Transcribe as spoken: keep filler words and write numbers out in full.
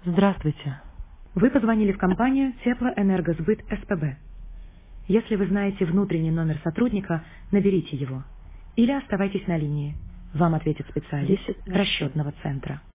Здравствуйте. Вы позвонили в компанию Теплоэнергосбыт СПБ. Если вы знаете внутренний номер сотрудника, наберите его. Или оставайтесь на линии. Вам ответит специалист расчетного центра.